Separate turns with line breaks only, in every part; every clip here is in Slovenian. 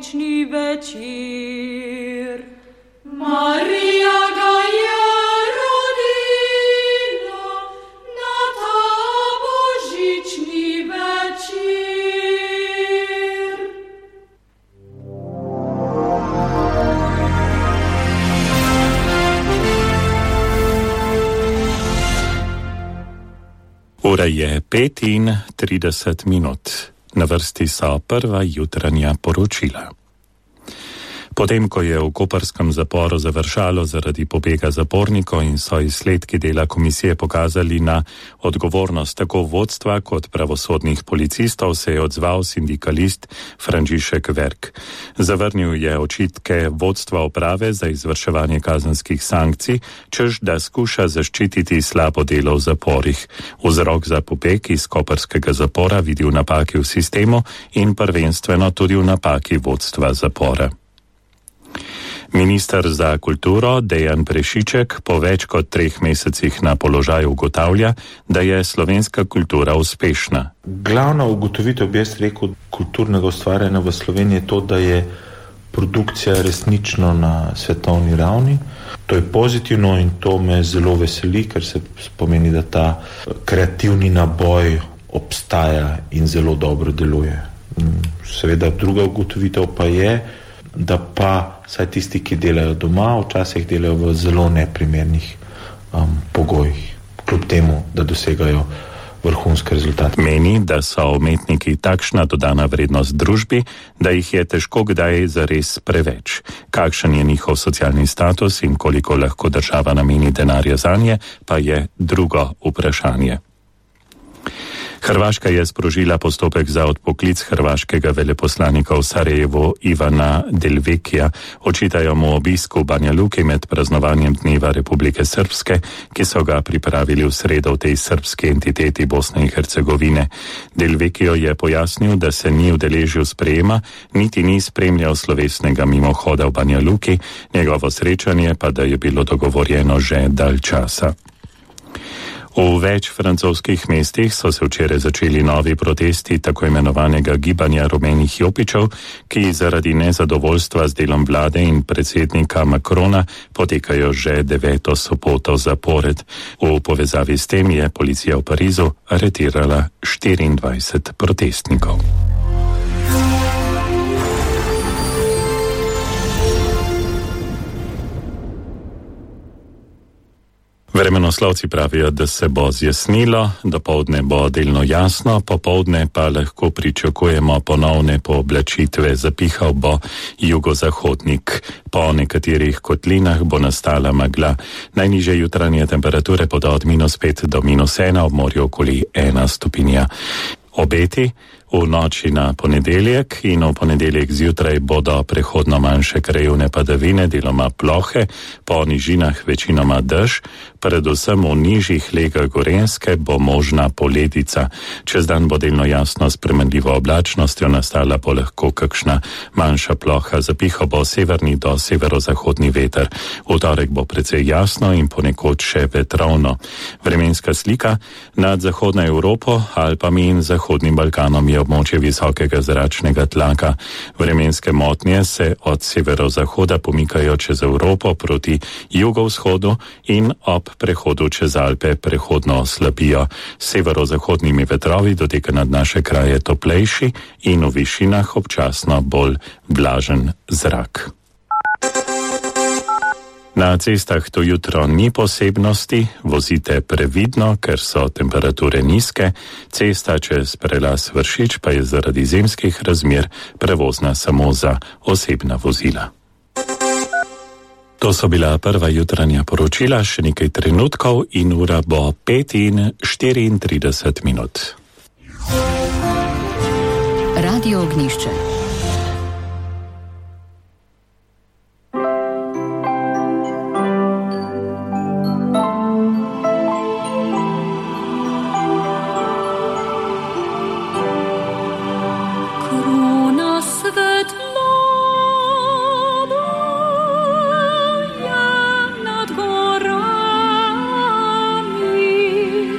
božični večer. Marija ga je rodila na ta božični večer.
Ura je 5:30. Na vrsti so prva jutranja poročila. Potem, ko je v koperskem zaporu završalo zaradi pobega zapornikov in so izsledki dela komisije pokazali na odgovornost tako vodstva kot pravosodnih policistov, se je odzval sindikalist Frančišek Verk. Zavrnil je očitke vodstva uprave za izvrševanje kazenskih sankcij, češ da skuša zaščititi slabo delo v zaporih. Vzrok za pobeg iz koperskega zapora vidi v napaki v sistemu in prvenstveno tudi v napaki vodstva zapora. Minister za kulturo Dejan Prešiček po več kot 3 mesecih na položaju ugotavlja, da je slovenska kultura uspešna.
Glavna ugotovitev, bi jaz rekel, kulturnega ustvarjanja v Sloveniji je to, da je produkcija resnično na svetovni ravni. To je pozitivno in to me zelo veseli, ker se pomeni, da ta kreativni naboj obstaja in zelo dobro deluje. Seveda druga ugotovitev pa je, da pa saj tisti, ki delajo doma, včasih delajo v zelo neprimernih pogojih, kljub temu, da dosegajo vrhunske rezultate.
Meni, da so umetniki takšna dodana vrednost družbi, da jih je težko kdaj zares preveč. Kakšen je njihov socialni status in koliko lahko država nameni denarja zanje, pa je drugo vprašanje. Hrvaška je sprožila postopek za odpoklic hrvaškega veleposlanika v Sarajevu Ivana Delvekija. Očitajo mu obisk v Banja Luki med praznovanjem Dneva Republike Srpske, ki so ga pripravili v sredo v tej srpski entiteti Bosne in Hercegovine. Delvekijo je pojasnil, da se ni udeležil sprejema, niti ni spremljal slovesnega mimohoda v Banja Luki, njegovo srečanje pa da je bilo dogovorjeno že dalj časa. V več francoskih mestih so se včeraj začeli novi protesti tako imenovanega gibanja rumenih jopičev, ki zaradi nezadovoljstva z delom vlade in predsednika Macrona potekajo že 9. soboto zapored. V povezavi s tem je policija v Parizu aretirala 24 protestnikov. Vremenoslovci pravijo, da se bo zjasnilo, dopoldne bo delno jasno, popoldne pa lahko pričakujemo ponovne pooblačitve, zapihal bo jugozahodnik. Po nekaterih kotlinah bo nastala megla. Najnižje jutranje temperature bodo od -5 do -1, ob morju okoli 1 stopinja. Obeti v noči na ponedeljek in v ponedeljek zjutraj bodo prehodno manjše krajevne padavine, deloma plohe, po nižinah večinoma dež, predvsem v nižjih legah Gorenjske bo možna poledica. Čez dan bo delno jasno s spremenljivo oblačnostjo, nastala bo lahko kakšna manjša ploha, zapihal bo severni do severozahodni veter. V torek bo precej jasno in ponekod še vetrovno. Vremenska slika nad zahodno Evropo, Alpami in Zahodnim Balkanom je območje visokega zračnega tlaka. Vremenske motnje se od severozahoda pomikajo čez Evropo proti jugovzhodu in ob prehodu čez Alpe prehodno oslabijo. S severozahodnimi vetrovi doteka nad naše kraje toplejši in v višinah občasno bolj vlažen zrak. Na cestah to jutro ni posebnosti, vozite previdno, ker so temperature nizke, cesta čez prelaz Vršič pa je zaradi zimskih razmer prevozna samo za osebna vozila. To so bila prva jutranja poročila, še nekaj trenutkov in ura bo 5:34.
Radio Ognišče.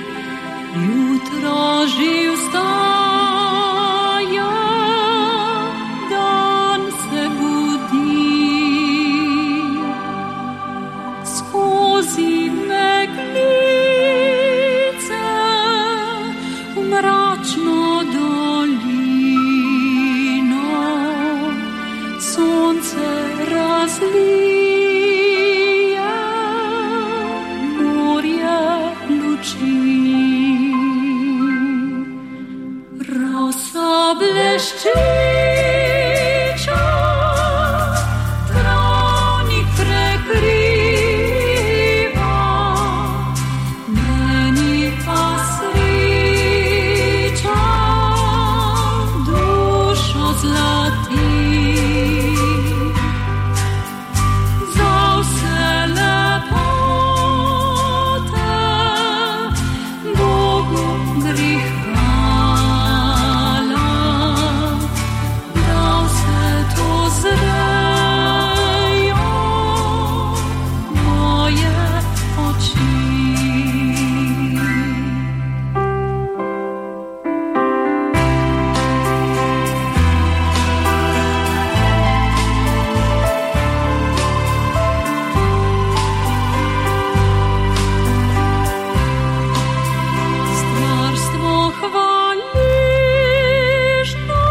Jutro že vstaja sonce razlije, morje luči. Rosa bleščiča, travnik prekriva, meni pa sreča dušo zlati. Za vse lepote Bogu greh hvala, da vse to zrejo moje oči. Stvarstvo hvaležno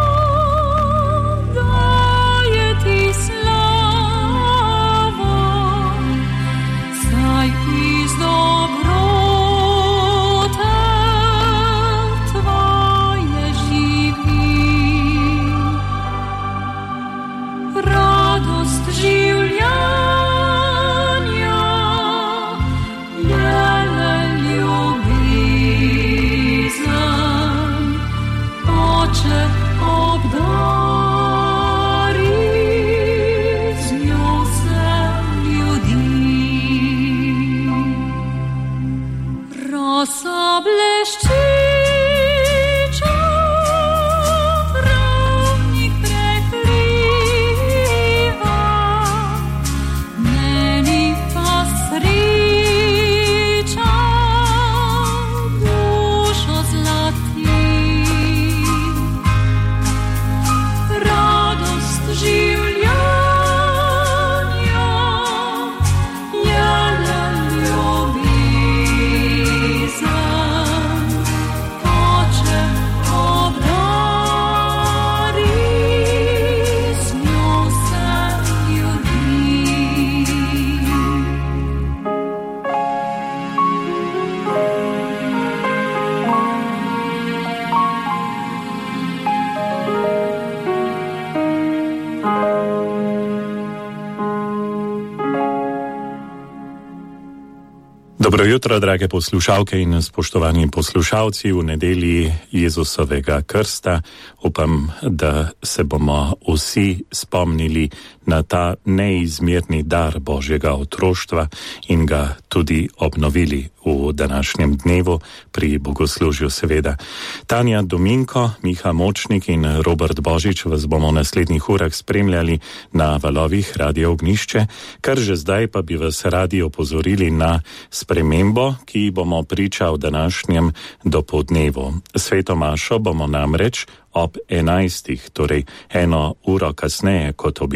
daje ti slavo, saj iz dobrote tvoje živi. Radost življenja je le ljubezen, Oče obdari z njo vse ljudi. Rosa bleščiča, travnik prekriva, meni pa sreča dušo zlati. Radost življenja je le ljubezen, Oče obdari z njo vse ljudi.
Dobro jutro, drage poslušalke in spoštovani poslušalci, v nedelji Jezusovega krsta. Upam, da se bomo vsi spomnili na ta neizmerni dar Božjega otroštva in ga tudi obnovili v današnjem dnevu pri bogoslužju seveda. Tanja Dominko, Miha Močnik in Robert Božič vas bomo v naslednjih urah spremljali na valovih Radio Ognišče, kar že zdaj pa bi vas radi opozorili na spremembo, ki bomo priča v današnjem dopoldnevu. Sveto mašo bomo namreč ob 11, torej 1 uro kasneje kot običajno,